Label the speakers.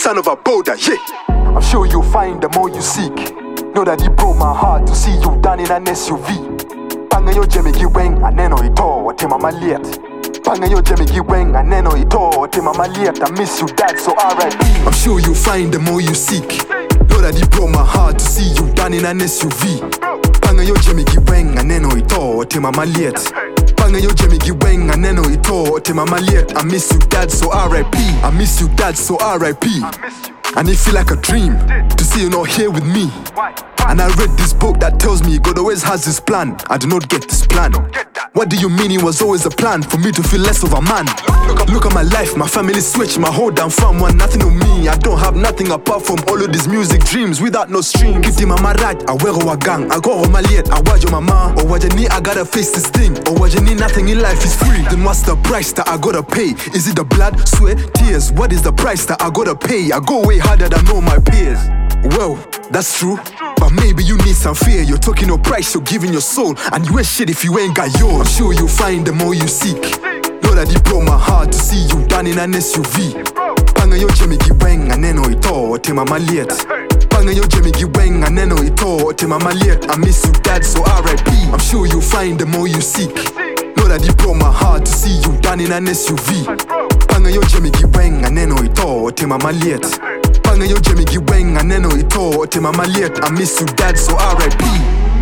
Speaker 1: son of a boulder, yeah. I'm sure you'll find the more you seek. Know that it broke my heart to see you down in an SUV. Panga yo jemi giweng aneno ito te mama liet. Panga yo jemi giweng aneno ito te mama liet. I miss you dad, so R.I.P. I'm sure you'll find the more you seek. Know that it broke my heart to see you down in an SUV. Panga yo jemi giweng aneno ito te mama liet. Panga yo jemi giweng aneno ito te mama liet. I miss you dad, so R.I.P. I miss you dad, so R.I.P. And it feel like a dream to see you not here with me. And I read this book that tells me God always has this plan. I do not get this plan. What do you mean it was always a plan for me to feel less of a man? Look at my life, my family switch, my whole damn fam want nothing to me. I don't have nothing apart from all of these music dreams without no stream. Give the mama right, I wear a gang, I go on my liet, I watch your mama. Or what you need, I gotta face this thing. Or what you need, nothing in life is free. Then what's the price that I gotta pay? Is it the blood, sweat, tears? What is the price that I gotta pay? I go way harder than all my peers. Well, that's true, but maybe you need some fear. You're talking no price, you're giving your soul, and you ain't shit if you ain't got yours. I'm sure you'll find the more you seek. Know that it broke my heart to see you down in an SUV. Panga yo jemi giweng aneno ito te mama liet. Panga yo jemi giweng aneno ito te mama liet. I miss you dad, so R.I.P. I'm sure you'll find the more you seek. Know that it broke my heart to see you down in an SUV. Panga yo jemi giweng aneno ito te mama liet. Panga yo jemi giweng aneno ito te mama liet. I miss you dad, so R.I.P.